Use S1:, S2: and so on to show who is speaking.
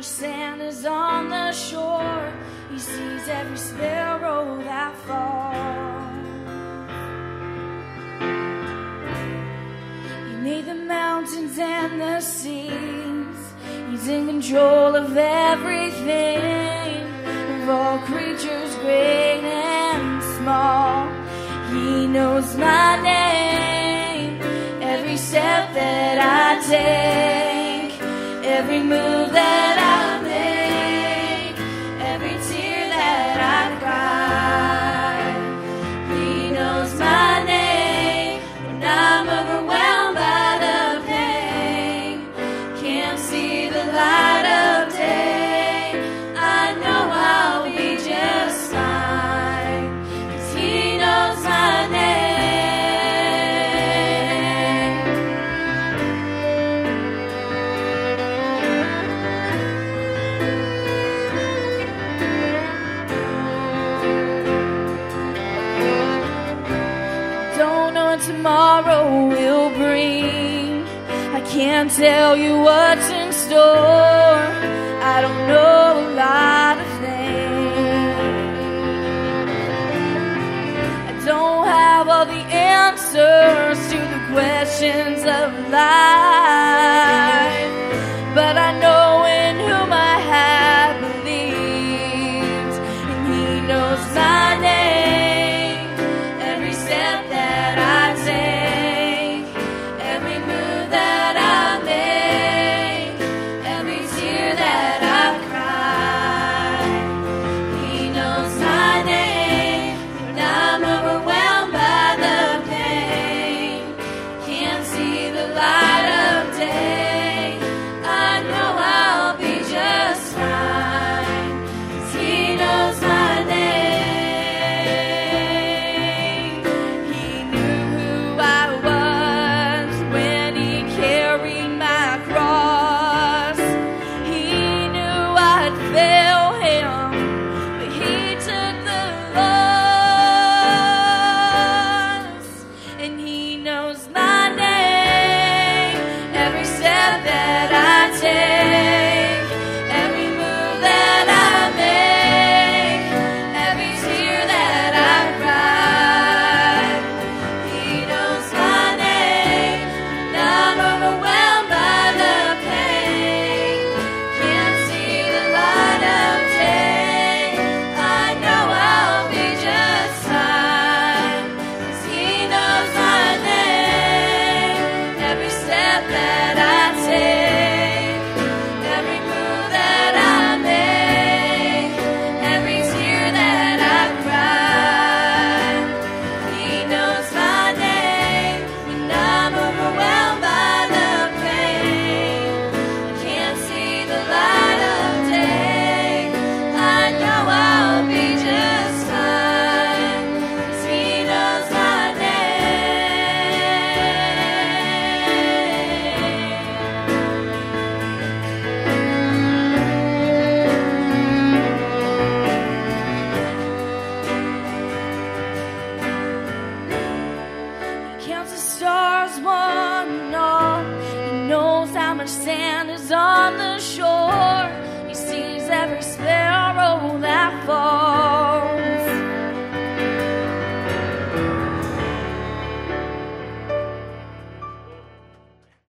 S1: much sand is on the shore. He sees every sparrow that falls. He made the mountains and the seas. He's in control of everything, of all creatures great and small. He knows my name, every step that I take, every move that I make, every tear that I cry. He knows my name when I'm overwhelmed by the pain, can't see the light of day. I know I'll be just fine, 'cause he knows my name. Tomorrow will bring, I can't tell you what's in store. I don't know a lot of things, I don't have all the answers to the questions of life, but I know in whom I have believed, and he knows my name, every step that I take, every move that I make, every tear that I cry. He knows my name when I'm overwhelmed by the pain, can't see the light of day. I know I'll be just fine, 'cause he knows my name. He knew who I was when he carried my cross. He knew I'd fail him, but he took the loss. And he knows my name, every step that I take, every move that I make, every tear that I cry. He knows my name, and I'm overwhelmed by the pain, can't see the light of day. I know I'll be just fine, 'cause he knows my name, every step that I take, every move that I make, every tear that I cry. He knows my name when I'm overwhelmed by the pain, I can't see the light of day. I know I'll be just fine, 'cause he knows my name. He counts the stars, one and all. He knows how much sand is on the shore. He sees every sparrow